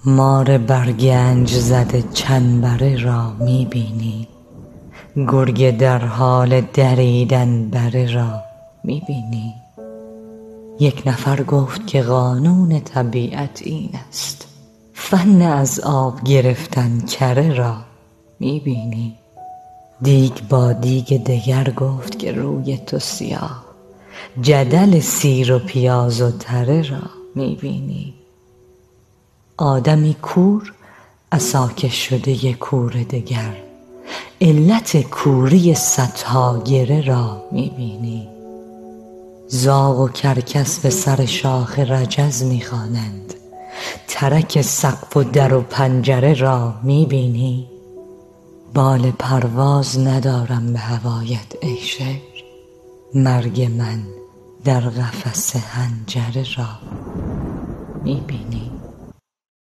مار برگنج زده چنبره را میبینی، گرگ در حال دریدن بره را میبینی. یک نفر گفت که قانون طبیعت این است، فن از آب گرفتن کره را میبینی. دیگ با دیگ دگر گفت که روی تو سیاه، جدل سیر و پیاز و تره را میبینی. آدمی کور عصا شده کور دگر، علت کوری صدها گره را میبینی. زاغ و کرکس به سر شاخ رجز میخوانند، ترک سقف و در و پنجره را میبینی. بال پرواز ندارم به هوایت ای شعر، مرگ من در قفس حنجره را میبینی.